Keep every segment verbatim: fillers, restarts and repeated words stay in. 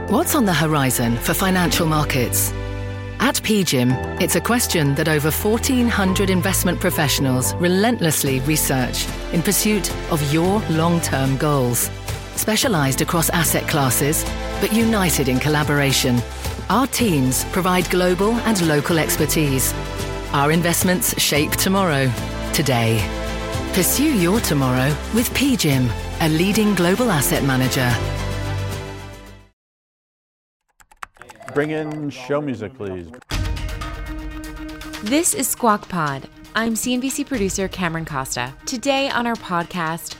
What's on the horizon for financial markets? At P G I M, it's a question that over fourteen hundred investment professionals relentlessly research in pursuit of your long-term goals. Specialized across asset classes, but united in collaboration, our teams provide global and local expertise. Our investments shape tomorrow, today. Pursue your tomorrow with P G I M, a leading global asset manager. Bring in show music, please. This is Squawk Pod. I'm C N B C producer Cameron Costa. Today on our podcast,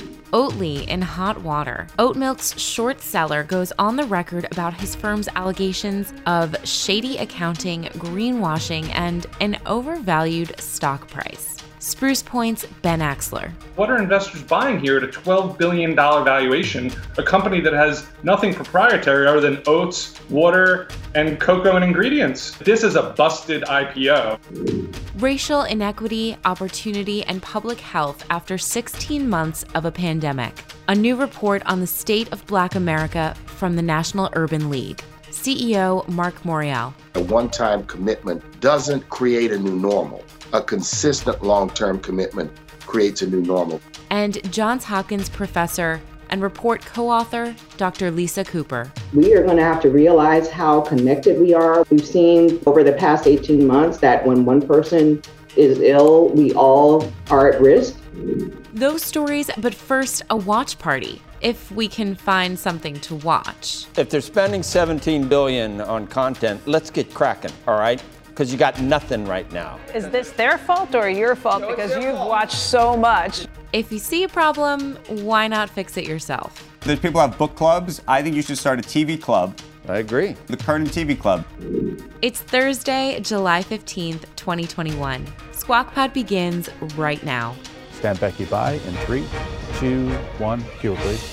Oatly in hot water. Oatmilk's short seller goes on the record about his firm's allegations of shady accounting, greenwashing, and an overvalued stock price. Spruce Point's Ben Axler. What are investors buying here at a twelve billion dollars valuation, a company that has nothing proprietary other than oats, water, and cocoa and ingredients? This is a busted I P O. Racial inequity, opportunity, and public health after sixteen months of a pandemic. A new report on the state of Black America from the National Urban League. C E O Mark Morial. A one-time commitment doesn't create a new normal. A consistent long-term commitment creates a new normal. And Johns Hopkins professor and report co-author, Doctor Lisa Cooper. We are going to have to realize how connected we are. We've seen over the past eighteen months that when one person is ill, we all are at risk. Those stories, but first, a watch party, if we can find something to watch. If they're spending seventeen billion dollars on content, let's get cracking, all right? Because you got nothing right now. Is this their fault or your fault? No, because you've fault. watched so much. If you see a problem, why not fix it yourself? There's people have book clubs. I think you should start a T V club. I agree. The Kernan T V Club. It's Thursday, July fifteenth, twenty twenty-one. Squawk Pod begins right now. Stand Becky by in three, two, one. Cue, please.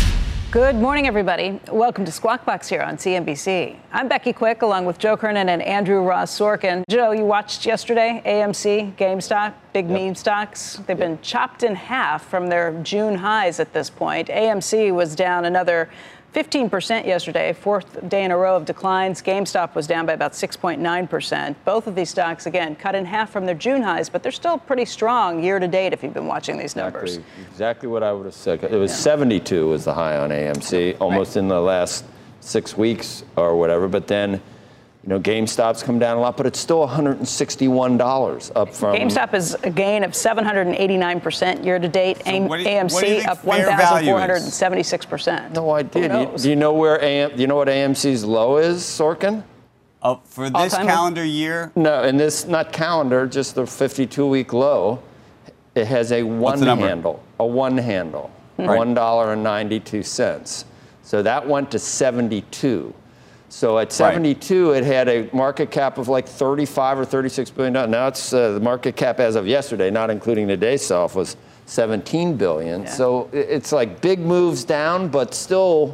Good morning, everybody. Welcome to Squawk Box here on C N B C. I'm Becky Quick, along with Joe Kernan and Andrew Ross Sorkin. Joe, you watched yesterday, A M C, GameStop, big yep. meme stocks. They've yep. been chopped in half from their June highs at this point. A M C was down another fifteen percent yesterday, fourth day in a row of declines. GameStop was down by about six point nine percent. Both of these stocks, again, cut in half from their June highs, but they're still pretty strong year to date if you've been watching these numbers. Exactly, exactly what I would have said. It was yeah. seventy-two was the high on A M C, almost right. in the last six weeks or whatever. But then, you know, GameStop's come down a lot, but it's still one hundred sixty-one dollars up from... GameStop is a gain of seven hundred eighty-nine percent year to date. So what do you, A M C up one thousand four hundred seventy-six percent. No idea. Do you, do you know where A M, do you know what A M C's low is, Sorkin? Uh, for this calendar year? No, in this, not calendar, just the fifty-two week low. It has a one handle, a one handle, right. one dollar and ninety-two cents. So that went to seventy-two. So at seventy-two, right. it had a market cap of like thirty-five or thirty-six billion dollars. Now it's uh, the market cap as of yesterday, not including today's self, was seventeen billion dollars. Yeah. So it's like big moves down, but still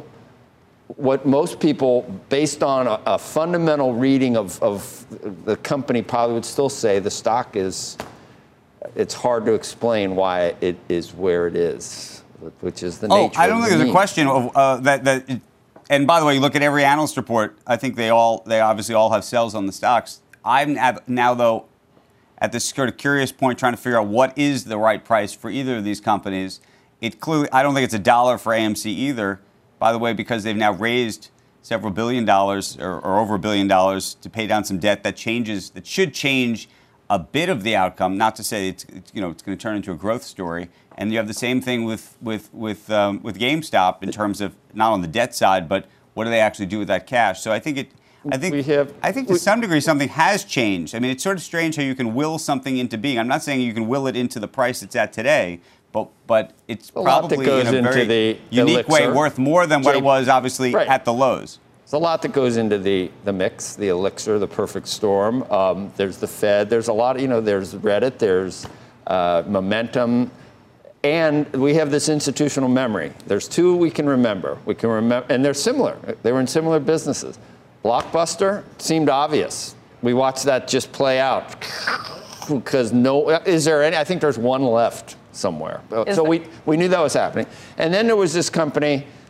what most people, based on a, a fundamental reading of, of the company, probably would still say the stock is, it's hard to explain why it is where it is, which is the nature of the Oh, I don't think meme. there's a question of uh, that, that it, and by the way, you look at every analyst report, I think they all, they obviously all have sells on the stocks. I'm now, though, at this sort of curious point trying to figure out what is the right price for either of these companies. It clearly, I don't think it's a dollar for A M C either, by the way, because they've now raised several billion dollars or, or over a billion dollars to pay down some debt that changes, that should change a bit of the outcome, not to say it's, it's you know, it's going to turn into a growth story. And you have the same thing with with with um, with GameStop in terms of not on the debt side, but what do they actually do with that cash? So I think it, I think we have, I think to we, some degree something has changed. I mean, it's sort of strange how you can will something into being. I'm not saying you can will it into the price it's at today, but but it's a probably lot that goes in a into very the unique way elixir. worth more than what J- it was obviously right. at the lows. There's a lot that goes into the, the mix, the elixir, the perfect storm. Um, there's the Fed. There's a lot, you know, there's Reddit, there's uh, momentum. And we have this institutional memory. There's two we can remember. We can remember, and they're similar. They were in similar businesses. Blockbuster seemed obvious. We watched that just play out. Because no, is there any? I think there's one left somewhere. Is so there? we, we knew that was happening. And then there was this company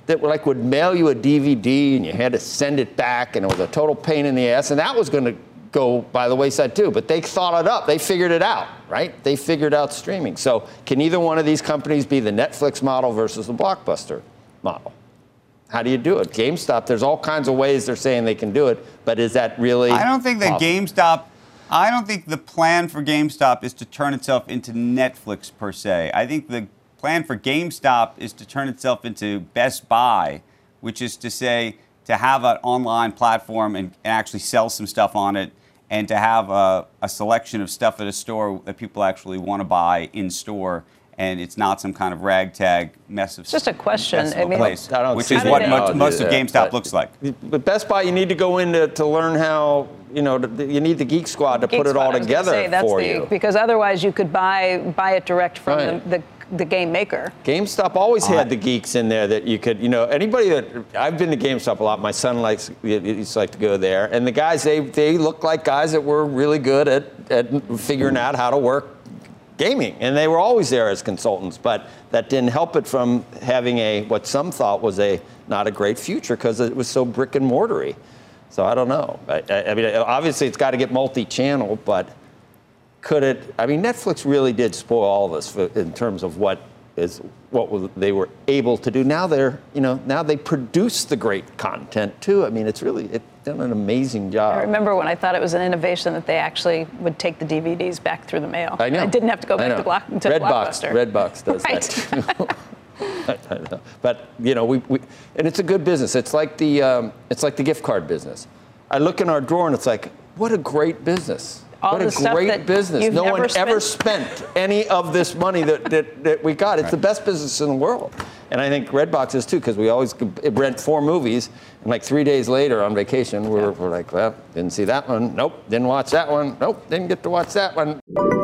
that like would mail you a D V D and you had to send it back, and it was a total pain in the ass, and that was going to go by the wayside too. But they thought it up. They figured it out, right? They figured out streaming. So can either one of these companies be the Netflix model versus the Blockbuster model? How do you do it? GameStop, there's all kinds of ways they're saying they can do it, but is that really I don't think that possible? GameStop, I don't think the plan for GameStop is to turn itself into Netflix per se. I think the plan for GameStop is to turn itself into Best Buy, which is to say to have an online platform and, and actually sell some stuff on it, and to have a, a selection of stuff at a store that people actually want to buy in store. And it's not some kind of ragtag mess of it's just a question. I mean, place, I don't which see is how what do most, they- most of I'll do GameStop that, but- looks like. But Best Buy, you need to go in to, to learn how, you know, to, you need the Geek Squad to Geek put it Squad, all I was gonna together say, that's for the, you. Because otherwise you could buy buy it direct from Right. the, the the game maker. GameStop always Uh, had the geeks in there that you could, you know, anybody that, I've been to GameStop a lot. My son likes, he used to like to go there. And the guys, they they look like guys that were really good at, at figuring out how to work gaming. And they were always there as consultants, but that didn't help it from having a, what some thought was a, not a great future because it was so brick and mortary. So I don't know. I, I, I mean, obviously it's got to get multi-channel, but could it, I mean, Netflix really did spoil all of us for, in terms of what is, what was, they were able to do. Now they're, you know, now they produce the great content too. I mean, it's really, it's done an amazing job. I remember when I thought it was an innovation that they actually would take the D V Ds back through the mail. I know. I didn't have to go I back know. to, Block, to Redbox, Blockbuster. Redbox does Right. that too. I, I know. But you know, we, we and it's a good business. It's like the um, it's like the gift card business. I look in our drawer and it's like, what a great business. All what the a stuff great that business. you've No never one ever spent. spent any of this money that, that, that we got. It's the best business in the world. And I think Redbox is too, because we always could rent four movies, and like three days later on vacation, we're, we're like, well, didn't see that one. Nope, didn't watch that one. Nope, didn't get to watch that one.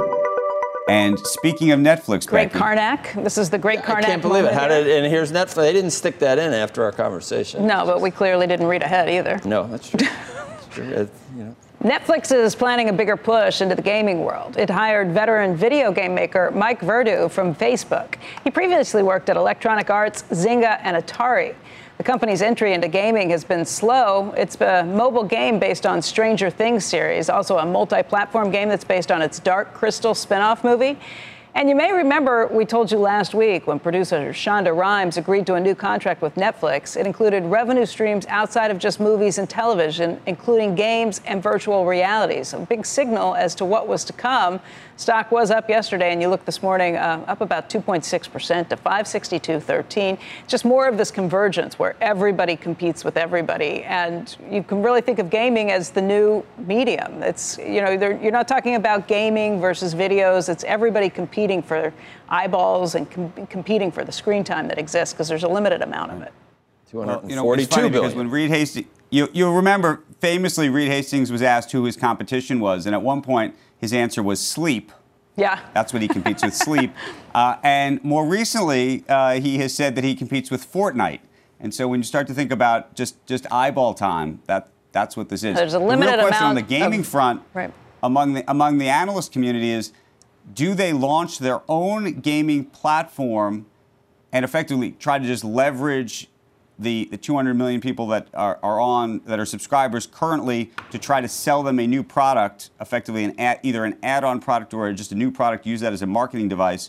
And speaking of Netflix, Great Becky, Karnak. This is the Great Karnak. I can't believe it. moment How here. did, and here's Netflix. They didn't stick that in after our conversation. No, but we clearly didn't read ahead either. No, that's true. That's true. It's, you know. Netflix is planning a bigger push into the gaming world. It hired veteran video game maker Mike Verdu from Facebook. He previously worked at Electronic Arts, Zynga, and Atari. The company's entry into gaming has been slow. It's a mobile game based on Stranger Things series, also a multi-platform game that's based on its Dark Crystal spin-off movie. And you may remember we told you last week when producer Shonda Rhimes agreed to a new contract with Netflix. It included revenue streams outside of just movies and television, including games and virtual realities. A big signal as to what was to come. Stock was up yesterday, and you look this morning, uh, up about two point six percent to five sixty-two thirteen. Just more of this convergence where everybody competes with everybody. And you can really think of gaming as the new medium. It's, you know, you're not talking about gaming versus videos. It's everybody competing for eyeballs and com- competing for the screen time that exists because there's a limited amount of it. Well, you know, it's funny because when Reed Hastings, you, you'll remember famously Reed Hastings was asked who his competition was, and at one point his answer was sleep. Yeah. That's what he competes with, sleep. Uh, and more recently, uh, he has said that he competes with Fortnite. And so when you start to think about just, just eyeball time, that that's what this is. There's a limited the real question amount on the gaming of, front right. among the among the analyst community is, do they launch their own gaming platform and effectively try to just leverage the, the two hundred million people that are, are on, that are subscribers currently, to try to sell them a new product, effectively an ad, either an add-on product or just a new product, use that as a marketing device?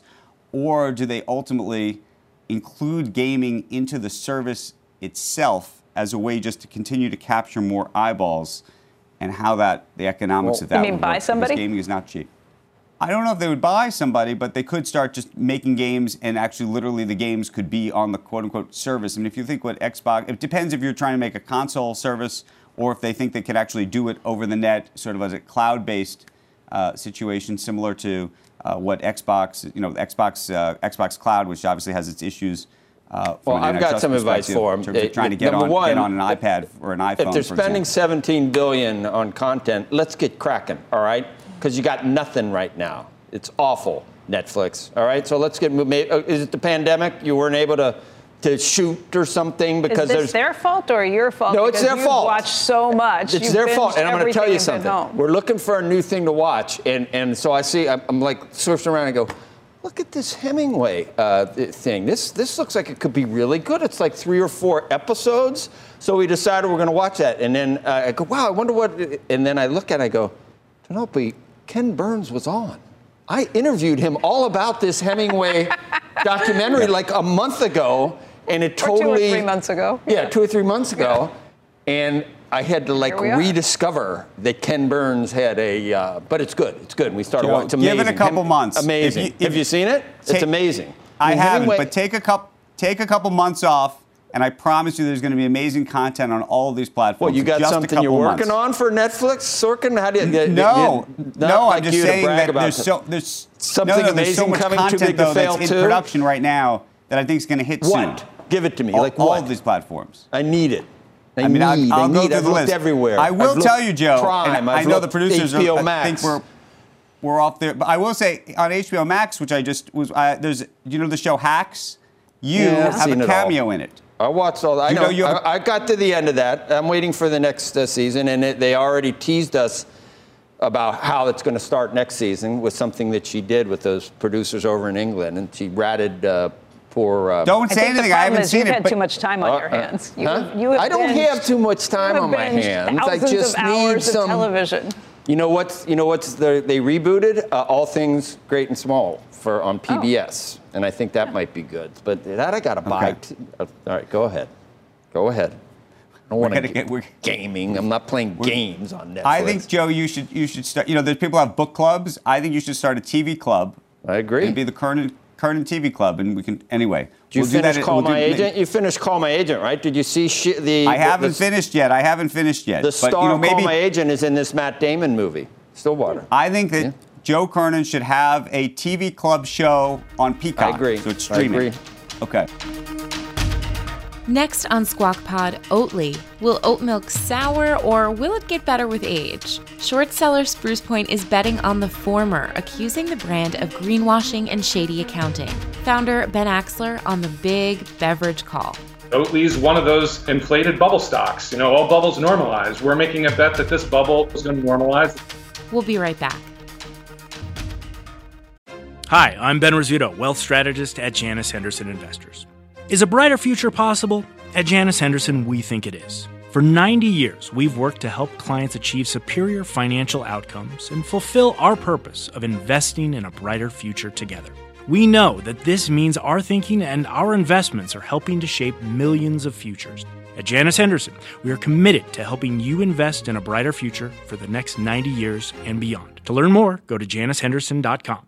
Or do they ultimately include gaming into the service itself as a way just to continue to capture more eyeballs, and how that, the economics Well, of that you mean would buy work, somebody? because gaming is not cheap. I don't know if they would buy somebody, but they could start just making games, and actually literally the games could be on the quote-unquote service. I mean, if you think what Xbox, it depends if you're trying to make a console service or if they think they could actually do it over the net, sort of as a cloud-based uh, situation, similar to uh, what Xbox, you know, Xbox uh, Xbox Cloud, which obviously has its issues. Uh, Well, an I've got antitrust some advice perspective for in them. terms of trying to get on, one, get on an iPad or an iPhone. If they're for spending example. seventeen billion dollars on content, let's get cracking, all right? Because you got nothing right now. It's awful, Netflix, all right? So let's get, is it the pandemic? You weren't able to, to shoot or something because Is this there's... their fault or your fault? No, it's Because their you've fault. watched so much. It's You've their fault, binged and I'm going to tell you everything and been something. home. We're looking for a new thing to watch, and, and so I see, I'm, I'm like searching around and go, look at this Hemingway uh, thing. This this looks like it could be really good. It's like three or four episodes. So we decided we're going to watch that. And then uh, I go, wow, I wonder what. And then I look at it, I go, Penelope, Ken Burns was on. I interviewed him all about this Hemingway documentary like a month ago. And it totally. Or two or three months ago. Yeah, two or three months ago. Yeah. And I had to like rediscover that Ken Burns had a, uh, but it's good. It's good. And we started Joe, watching. It's amazing. Give it a couple Hem- months. Amazing. If you, if Have you seen it? Take, it's amazing. I, I mean, haven't, Hemingway, but take a couple, take a couple months off, and I promise you, there's going to be amazing content on all of these platforms. Well, you got just something you're working months. on for Netflix, Sorkin? How do you? you no, you, no. like I'm just saying that there's it. so there's something no, no, amazing there's so much coming content too big to though fail that's in too? production right now that I think is going to hit what? soon. Give it to me. All, like all what? of these platforms. I need it. I, I mean, need, I'll, I'll I go need. through I've the looked list. everywhere. I will I've tell you, Joe. Prime, and I I've know the looked producers H B O are, Max. I think we're we're off there, but I will say on H B O Max, which I just was. Uh, there's you know the show Hacks. You Yeah, I've have seen a it cameo all. in it. I watched all that. I You know. know, you have- I, I got to the end of that. I'm waiting for the next uh, season, and it, they already teased us about how it's going to start next season with something that she did with those producers over in England, and she ratted uh, poor. Uh, Don't say I think anything. the I problem haven't is seen you've it. had but too much time on Uh, your uh, hands. You, huh? you have I don't binged- have too much time you on have my binged hands. I thousands just of need hours of some television. You know what's? You know what's? The, they rebooted uh, All Things Great and Small for on P B S, oh. and I think that might be good. But that I got to buy. Okay. T- uh, all right, go ahead. Go ahead. I don't want to get, get we're, gaming. I'm not playing games on Netflix. I think, Joe, you should you should start. You know, there's people who have book clubs. I think you should start a T V club. I agree. It'd be the Kernan Kernan T V club, and we can anyway. Did you we'll finish do that, Call we'll My do, Agent? You finished Call My Agent, right? Did you see sh- the? I haven't the, finished yet. I haven't finished yet. The but, star you know, of maybe, Call My Agent is in this Matt Damon movie, Stillwater. I think that Yeah. Joe Kernan should have a T V club show on Peacock. I agree. So it's I streaming. agree. Okay. Next on Squawk Pod, Oatly. Will oat milk sour or will it get better with age? Short seller Spruce Point is betting on the former, accusing the brand of greenwashing and shady accounting. Founder Ben Axler on the big beverage call. Oatly's one of those inflated bubble stocks. You know, all bubbles normalize. We're making a bet that this bubble is going to normalize. We'll be right back. Hi, I'm Ben Rizzuto, wealth strategist at Janus Henderson Investors. Is a brighter future possible? At Janus Henderson, we think it is. For ninety years, we've worked to help clients achieve superior financial outcomes and fulfill our purpose of investing in a brighter future together. We know that this means our thinking and our investments are helping to shape millions of futures. At Janus Henderson, we are committed to helping you invest in a brighter future for the next ninety years and beyond. To learn more, go to janus henderson dot com.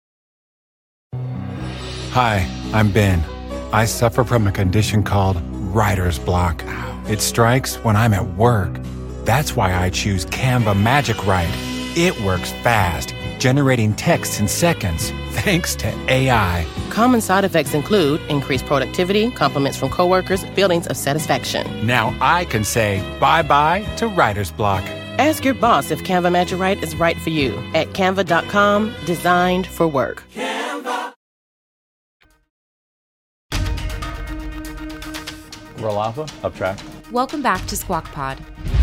Hi, I'm Ben. I suffer from a condition called writer's block. It strikes when I'm at work. That's why I choose Canva Magic Write. It works fast, generating text in seconds, thanks to A I. Common side effects include increased productivity, compliments from coworkers, feelings of satisfaction. Now I can say bye-bye to writer's block. Ask your boss if Canva Magic Write is right for you at canva dot com, designed for work. Roll alpha, up track. Welcome back to Squawk Pod.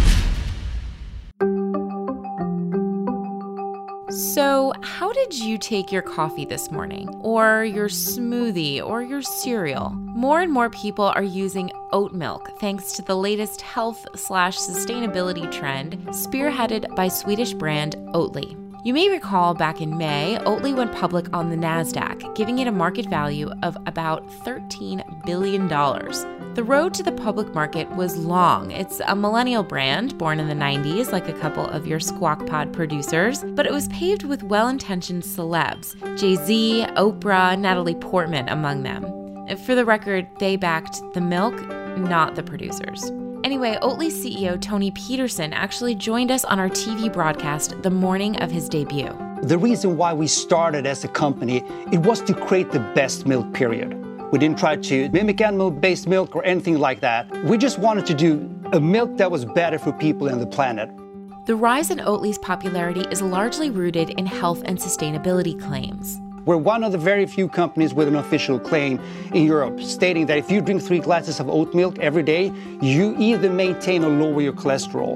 So, how did you take your coffee this morning? Or your smoothie? Or your cereal? More and more people are using oat milk thanks to the latest health slash sustainability trend spearheaded by Swedish brand Oatly. You may recall back in May, Oatly went public on the NASDAQ, giving it a market value of about thirteen billion dollars. The road to the public market was long. It's a millennial brand, born in the nineties, like a couple of your Squawk Pod producers, but it was paved with well-intentioned celebs, Jay-Z, Oprah, Natalie Portman among them. For the record, they backed the milk, not the producers. Anyway, Oatly C E O Tony Peterson actually joined us on our T V broadcast the morning of his debut. The reason why we started as a company, it was to create the best milk, period. We didn't try to mimic animal-based milk or anything like that. We just wanted to do a milk that was better for people and the planet. The rise in Oatly's popularity is largely rooted in health and sustainability claims. We're one of the very few companies with an official claim in Europe stating that if you drink three glasses of oat milk every day, you either maintain or lower your cholesterol.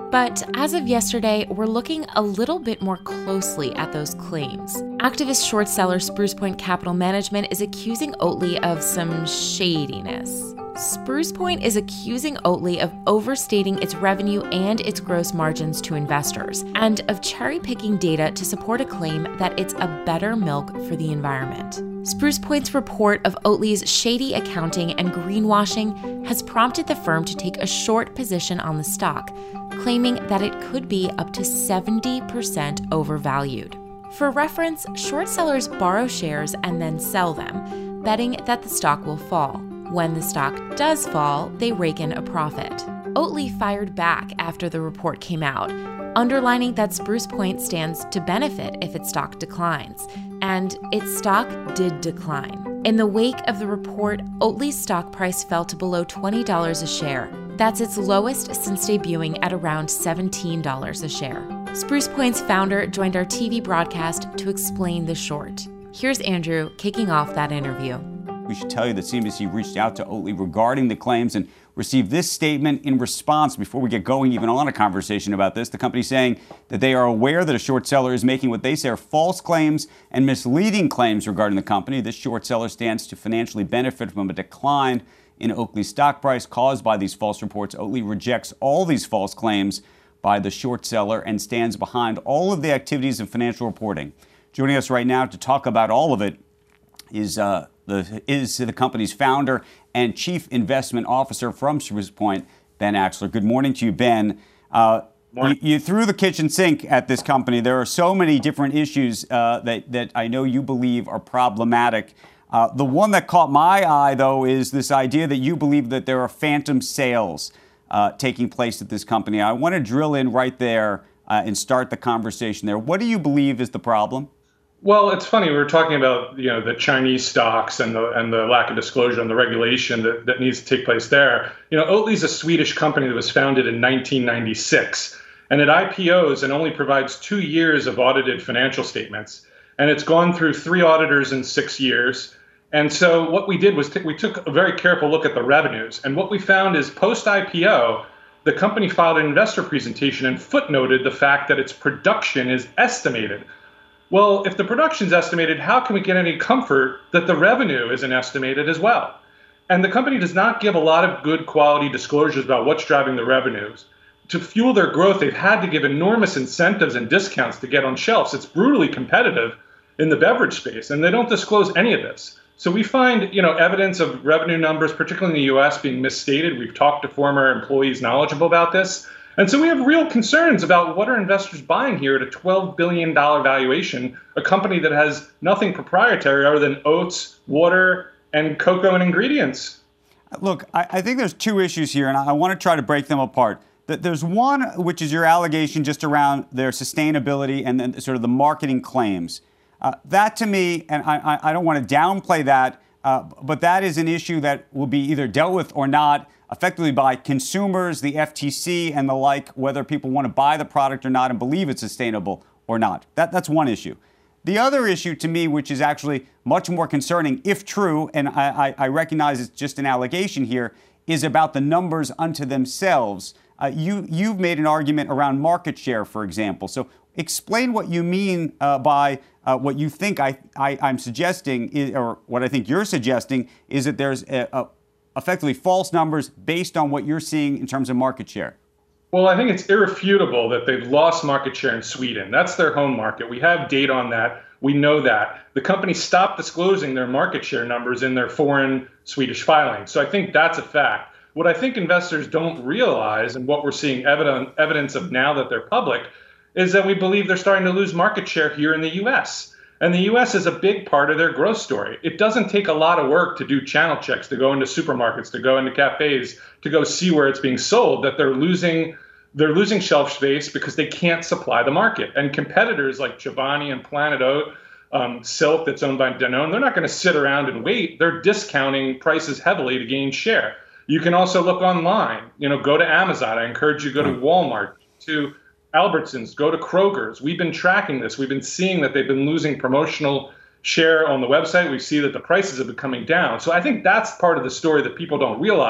But as of yesterday, we're looking a little bit more closely at those claims. Activist short seller Spruce Point Capital Management is accusing Oatly of some shadiness. Spruce Point is accusing Oatly of overstating its revenue and its gross margins to investors, and of cherry-picking data to support a claim that it's a better milk for the environment. Spruce Point's report of Oatly's shady accounting and greenwashing has prompted the firm to take a short position on the stock, claiming that it could be up to seventy percent overvalued. For reference, short sellers borrow shares and then sell them, betting that the stock will fall. When the stock does fall, they rake in a profit. Oatly fired back after the report came out, underlining that Spruce Point stands to benefit if its stock declines, and its stock did decline. In the wake of the report, Oatly's stock price fell to below twenty dollars a share. That's its lowest since debuting at around seventeen dollars a share. Spruce Point's founder joined our T V broadcast to explain the short. Here's Andrew kicking off that interview. We should tell you that C N B C reached out to Oatly regarding the claims and received this statement in response before we get going even on a conversation about this. The company saying that they are aware that a short seller is making what they say are false claims and misleading claims regarding the company. This short seller stands to financially benefit from a decline in Oatly's stock price caused by these false reports. Oatly rejects all these false claims by the short seller and stands behind all of the activities of financial reporting. Joining us right now to talk about all of it is uh, the is the company's founder and chief investment officer from Spruce Point, Ben Axler. Good morning to you, Ben. Uh, you, you threw the kitchen sink at this company. There are so many different issues uh, that that I know you believe are problematic. Uh, the one that caught my eye, though, is this idea that you believe that there are phantom sales uh, taking place at this company. I want to drill in right there uh, and start the conversation there. What do you believe is the problem? Well, it's funny. We were talking about, you know, the Chinese stocks and the and the lack of disclosure and the regulation that, that needs to take place there. You know, Oatly's a Swedish company that was founded in nineteen ninety-six, and it I P Os and only provides two years of audited financial statements. And it's gone through three auditors in six years. And so what we did was t- we took a very careful look at the revenues. And what we found is post-I P O, the company filed an investor presentation and footnoted the fact that its production is estimated. Well, if the production's estimated, how can we get any comfort that the revenue isn't estimated as well? And the company does not give a lot of good quality disclosures about what's driving the revenues. To fuel their growth, they've had to give enormous incentives and discounts to get on shelves. It's brutally competitive in the beverage space, and they don't disclose any of this. So we find, you know, evidence of revenue numbers, particularly in the U S, being misstated. We've talked to former employees knowledgeable about this. And so we have real concerns about what are investors buying here at a twelve billion dollars valuation, a company that has nothing proprietary other than oats, water, and cocoa and ingredients. Look, I, I think there's two issues here, and I, I want to try to break them apart. There's one, which is your allegation just around their sustainability and then sort of the marketing claims. Uh, that to me, and I, I don't want to downplay that, uh, but that is an issue that will be either dealt with or not effectively by consumers, the F T C and the like, whether people want to buy the product or not and believe it's sustainable or not. That, that's one issue. The other issue to me, which is actually much more concerning, if true, and I, I, I recognize it's just an allegation here, is about the numbers unto themselves. Uh, you, you've made an argument around market share, for example. So explain what you mean uh, by uh, what you think I, I, I'm suggesting, is, or what I think you're suggesting, is that there's a, a effectively false numbers based on what you're seeing in terms of market share. Well, I think it's irrefutable that they've lost market share in Sweden. That's their home market. We have data on that. We know that. The company stopped disclosing their market share numbers in their foreign Swedish filings. So I think that's a fact. What I think investors don't realize, and what we're seeing evident, evidence of now that they're public, is that we believe they're starting to lose market share here in the U S. And the U S is a big part of their growth story. It doesn't take a lot of work to do channel checks, to go into supermarkets, to go into cafes, to go see where it's being sold, that they're losing they're losing shelf space because they can't supply the market. And competitors like Chobani and Planet Oat, um, Silk that's owned by Danone, they're not going to sit around and wait. They're discounting prices heavily to gain share. You can also look online, you know, go to Amazon. I encourage you to go to Walmart, to Albertsons, go to Kroger's. We've been tracking this. We've been seeing that they've been losing promotional share on the website. We see that the prices have been coming down. So I think that's part of the story that people don't realize.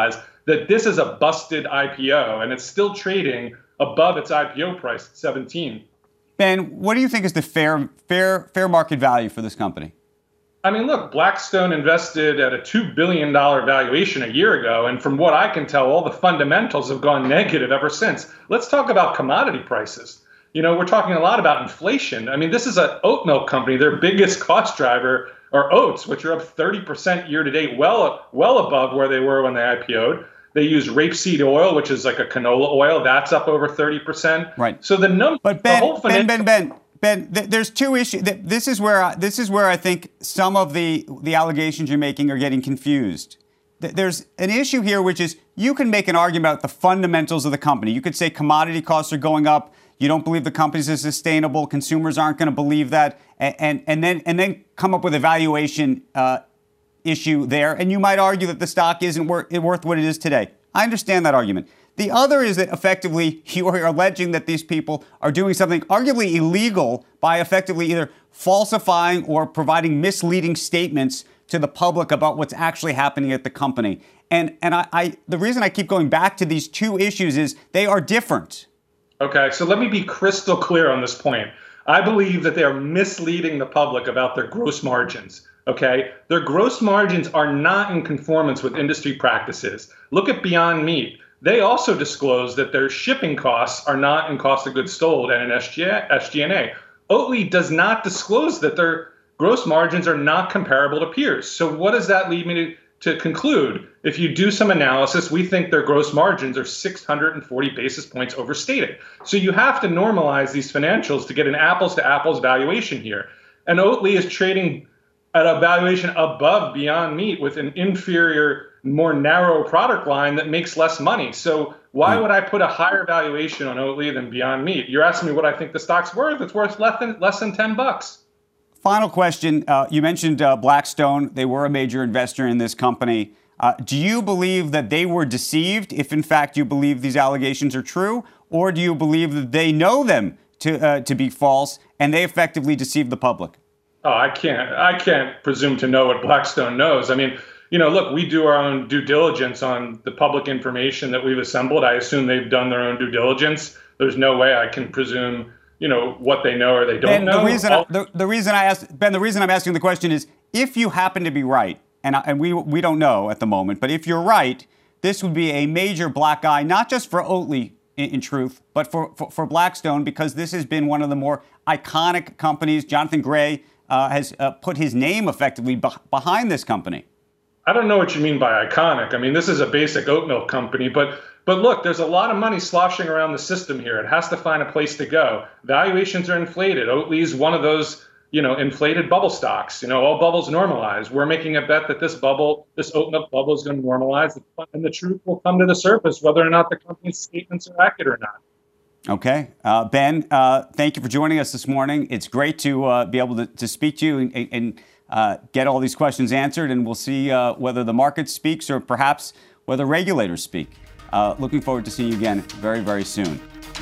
that this is a busted I P O, and it's still trading above its I P O price at seventeen. Ben, what do you think is the fair fair fair market value for this company? I mean, look, Blackstone invested at a two billion dollars valuation a year ago, and from what I can tell, all the fundamentals have gone negative ever since. Let's talk about commodity prices. You know, we're talking a lot about inflation. I mean, this is an oat milk company. Their biggest cost driver are oats, which are up thirty percent year to date, well, well above where they were when they I P O'd. They use rapeseed oil, which is like a canola oil. That's up over thirty percent. Right. So the number. But Ben, the whole Ben, Ben, Ben, Ben, th- there's two issues. Th- this is where I, this is where I think some of the the allegations you're making are getting confused. Th- there's an issue here, which is you can make an argument about the fundamentals of the company. You could say commodity costs are going up. You don't believe the companies are sustainable. Consumers aren't going to believe that, and, and and then and then come up with a valuation uh, issue there. And you might argue that the stock isn't worth worth what it is today. I understand that argument. The other is that effectively you are alleging that these people are doing something arguably illegal by effectively either falsifying or providing misleading statements to the public about what's actually happening at the company. And and I, I the reason I keep going back to these two issues is they are different. Okay, so let me be crystal clear on this point. I believe that they are misleading the public about their gross margins. Okay, their gross margins are not in conformance with industry practices. Look at Beyond Meat. They also disclose that their shipping costs are not in cost of goods sold and in S G and A. Oatly does not disclose that their gross margins are not comparable to peers. So what does that lead me to, to conclude? If you do some analysis, we think their gross margins are six hundred forty basis points overstated. So you have to normalize these financials to get an apples to apples valuation here. And Oatly is trading at a valuation above Beyond Meat with an inferior, more narrow product line that makes less money. So why would I put a higher valuation on Oatly than Beyond Meat? You're asking me what I think the stock's worth. It's worth less than less than ten bucks. Final question. Uh, you mentioned uh, Blackstone. They were a major investor in this company. Uh, do you believe that they were deceived, if in fact you believe these allegations are true, or do you believe that they know them to uh, to be false and they effectively deceived the public? Oh, I can't. I can't presume to know what Blackstone knows. I mean, you know, look, we do our own due diligence on the public information that we've assembled. I assume they've done their own due diligence. There's no way I can presume, you know, what they know or they don't Ben, know. The reason, I, the, the reason I asked, Ben, the reason I'm asking the question is, if you happen to be right, and I, and we we don't know at the moment, but if you're right, this would be a major black eye, not just for Oatly, in, in truth, but for, for for Blackstone, because this has been one of the more iconic companies. Jonathan Gray uh, has uh, put his name effectively be- behind this company. I don't know what you mean by iconic. I mean, this is a basic oat milk company, but but look, there's a lot of money sloshing around the system here. It has to find a place to go. Valuations are inflated. Oatly is one of those, you know, inflated bubble stocks. You know, all bubbles normalize. We're making a bet that this bubble, this oat milk bubble is going to normalize, and the truth will come to the surface, whether or not the company's statements are accurate or not. Okay. Uh, Ben, uh, thank you for joining us this morning. It's great to uh, be able to, to speak to you and, and uh, get all these questions answered, and we'll see uh, whether the market speaks or perhaps whether regulators speak. Uh, looking forward to seeing you again very, very soon.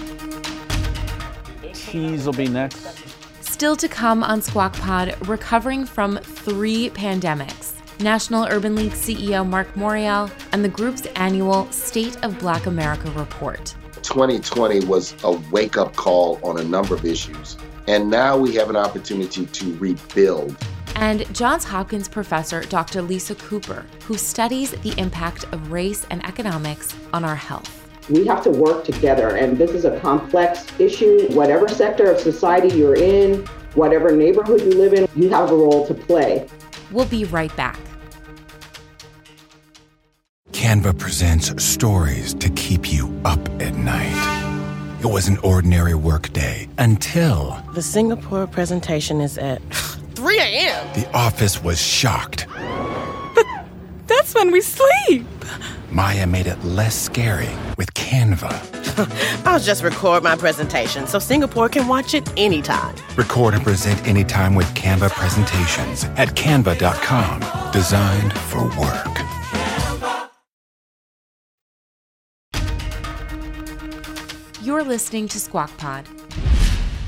Cheese will be next. Still to come on Squawk Pod, recovering from three pandemics. National Urban League C E O Mark Morial and the group's annual State of Black America report. twenty twenty was a wake-up call on a number of issues, and now we have an opportunity to rebuild. And Johns Hopkins professor Doctor Lisa Cooper, who studies the impact of race and economics on our health. We have to work together, and this is a complex issue. Whatever sector of society you're in, whatever neighborhood you live in, you have a role to play. We'll be right back. Canva presents stories to keep you up at night. It was an ordinary workday until... The Singapore presentation is at three a.m. The office was shocked. But that's when we sleep. Maya made it less scary with Canva. I'll just record my presentation so Singapore can watch it anytime. Record and present anytime with Canva presentations at canva dot com. Designed for work. You're listening to Squawk Pod.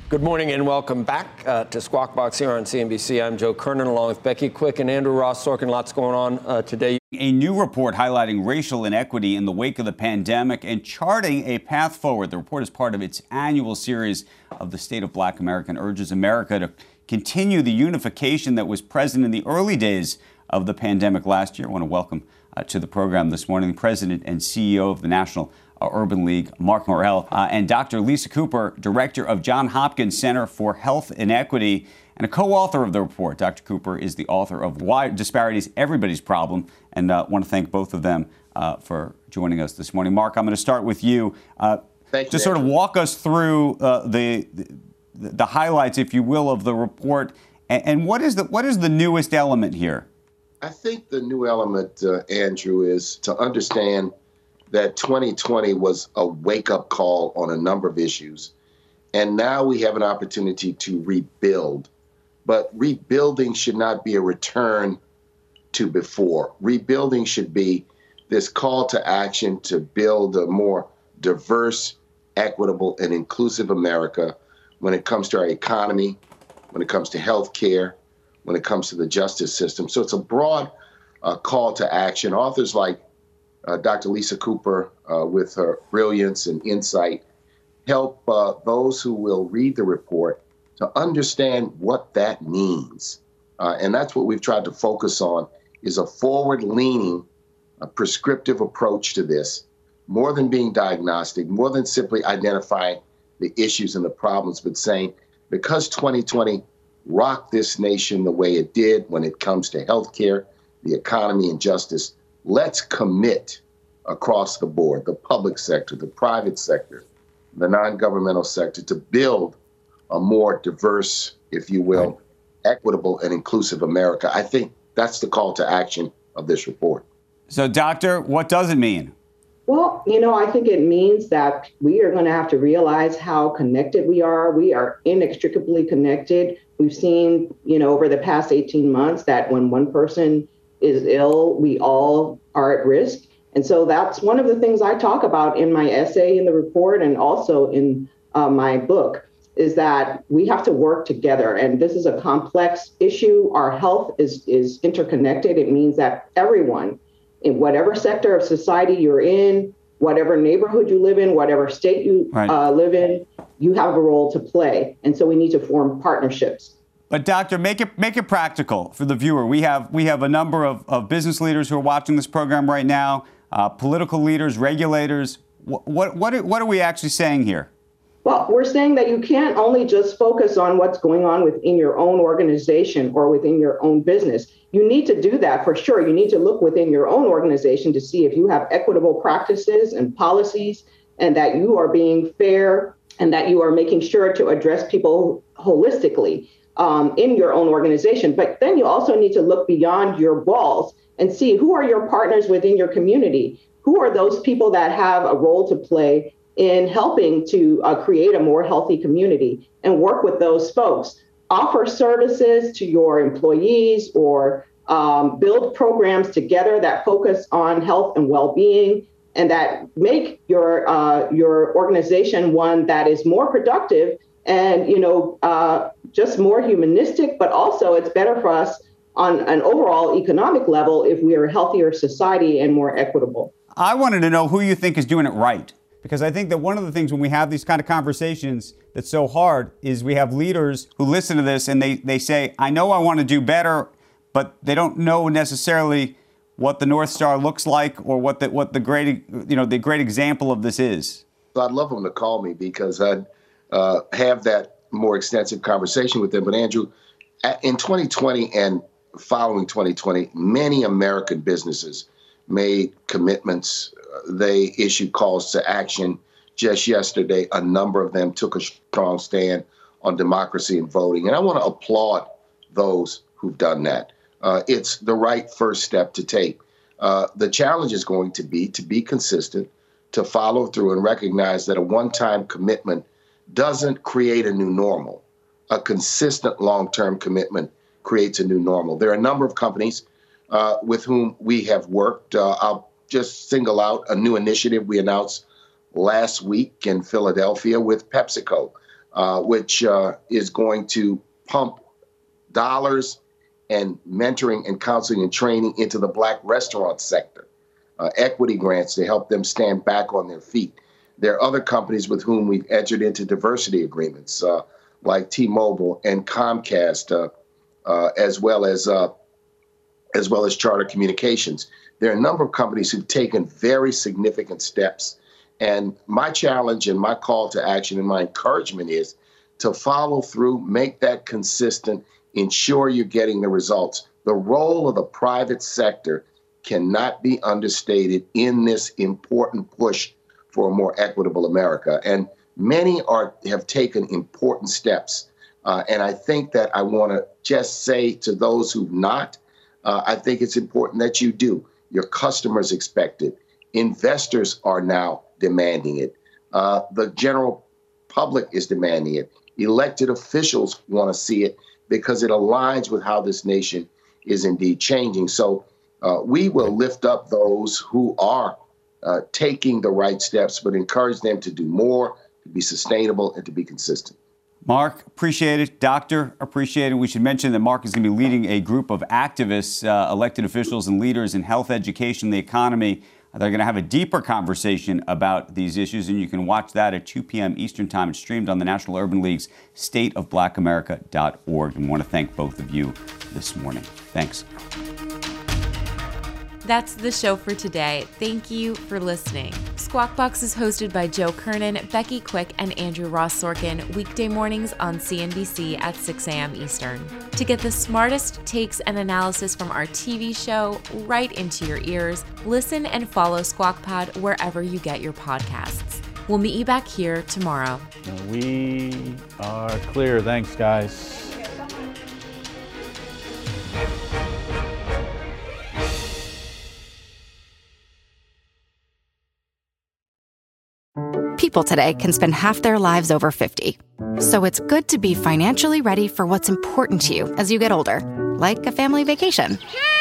Good morning and welcome back uh, to Squawk Box here on C N B C. I'm Joe Kernan along with Becky Quick and Andrew Ross Sorkin. Lots going on uh, today. A new report highlighting racial inequity in the wake of the pandemic and charting a path forward. The report is part of its annual series of The State of Black America and urges America to continue the unification that was present in the early days of the pandemic last year. I want to welcome uh, to the program this morning President and C E O of the National Uh, Urban League, Mark Morrell, uh, and Doctor Lisa Cooper, Director of Johns Hopkins Center for Health Inequity and a co-author of the report. Doctor Cooper is the author of Why Disparity is Everybody's Problem, and I uh, want to thank both of them uh, for joining us this morning. Mark, I'm going to start with you. Uh, Thank just you. sort of walk us through uh, the, the the highlights, if you will, of the report, and, and what is the what is the newest element here? I think the new element, uh, Andrew, is to understand that twenty twenty was a wake-up call on a number of issues. And now we have an opportunity to rebuild. But rebuilding should not be a return to before. Rebuilding should be this call to action to build a more diverse, equitable, and inclusive America when it comes to our economy, when it comes to health care, when it comes to the justice system. So it's a broad uh, call to action. Authors like Uh, Doctor Lisa Cooper, uh, with her brilliance and insight, help uh, those who will read the report to understand what that means. Uh, and that's what we've tried to focus on, is a forward-leaning, uh, prescriptive approach to this, more than being diagnostic, more than simply identifying the issues and the problems, but saying, because twenty twenty rocked this nation the way it did when it comes to healthcare, the economy, and justice, let's commit across the board, the public sector, the private sector, the non-governmental sector, to build a more diverse, if you will, right. equitable and inclusive America. I think that's the call to action of this report. So, Doctor, what does it mean? Well, you know, I think it means that we are going to have to realize how connected we are. We are inextricably connected. We've seen, you know, over the past eighteen months that when one person is ill, we all are at risk. And so that's one of the things I talk about in my essay in the report and also in uh, my book, is that we have to work together. And this is a complex issue. Our health is, is interconnected. It means that everyone, in whatever sector of society you're in, whatever neighborhood you live in, whatever state you right. uh, live in, you have a role to play. And so we need to form partnerships. But doctor, make it make it practical for the viewer. We have we have a number of, of business leaders who are watching this program right now, uh, political leaders, regulators. What, what what what are we actually saying here? Well, we're saying that you can't only just focus on what's going on within your own organization or within your own business. You need to do that for sure. You need to look within your own organization to see if you have equitable practices and policies, and that you are being fair, and that you are making sure to address people holistically. Um, in your own organization. But then you also need to look beyond your walls and see who are your partners within your community. Who are those people that have a role to play in helping to uh, create a more healthy community, and work with those folks. Offer services to your employees, or um, build programs together that focus on health and well-being, and that make your uh, your organization one that is more productive and, you know, uh, just more humanistic, but also it's better for us on an overall economic level if we are a healthier society and more equitable. I wanted to know who you think is doing it right, because I think that one of the things when we have these kind of conversations that's so hard is we have leaders who listen to this and they, they say, I know I want to do better, but they don't know necessarily what the North Star looks like or what the, what the great, you know, the great example of this is. So I'd love them to call me, because I'd uh, have that more extensive conversation with them. But Andrew, in twenty twenty and following twenty twenty, many American businesses made commitments. They issued calls to action. Just yesterday, a number of them took a strong stand on democracy and voting. And I want to applaud those who've done that. Uh, it's the right first step to take. Uh, the challenge is going to be to be consistent, to follow through, and recognize that a one-time commitment doesn't create a new normal. A consistent long-term commitment creates a new normal. There are a number of companies uh, with whom we have worked. Uh, I'll just single out a new initiative we announced last week in Philadelphia with PepsiCo. uh, which uh, is going to pump dollars and mentoring and counseling and training into the Black restaurant sector, uh, equity grants to help them stand back on their feet. There are other companies with whom we've entered into diversity agreements, uh, like T-Mobile and Comcast, uh, uh, as well as uh, as well as Charter Communications. There are a number of companies who've taken very significant steps. And my challenge and my call to action and my encouragement is to follow through, make that consistent, ensure you're getting the results. The role of the private sector cannot be understated in this important push for a more equitable America. And many are have taken important steps. Uh, and I think that I want to just say to those who've not, uh, I think it's important that you do. Your customers expect it. Investors are now demanding it. Uh, the general public is demanding it. Elected officials want to see it because it aligns with how this nation is indeed changing. So uh, we will lift up those who are uh, taking the right steps, but encourage them to do more, to be sustainable, and to be consistent. Mark, appreciate it. Doctor, appreciate it. We should mention that Mark is going to be leading a group of activists, uh, elected officials and leaders in health, education, the economy. They're going to have a deeper conversation about these issues, and you can watch that at two p.m. Eastern Time. It's streamed on the National Urban League's state of black america dot org. And I want to thank both of you this morning. Thanks. That's the show for today. Thank you for listening. Squawk Box is hosted by Joe Kernan, Becky Quick, and Andrew Ross Sorkin, weekday mornings on C N B C at six a.m. Eastern. To get the smartest takes and analysis from our T V show right into your ears, listen and follow Squawk Pod wherever you get your podcasts. We'll meet you back here tomorrow. We are clear. Thanks, guys. People today can spend half their lives over fifty. So it's good to be financially ready for what's important to you as you get older, like a family vacation.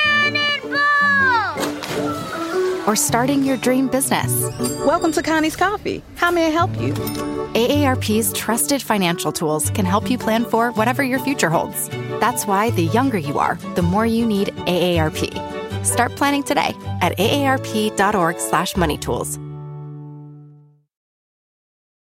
Or starting your dream business. Welcome to Connie's Coffee. How may I help you? A A R P's trusted financial tools can help you plan for whatever your future holds. That's why the younger you are, the more you need A A R P. Start planning today at A A R P dot org slash money tools.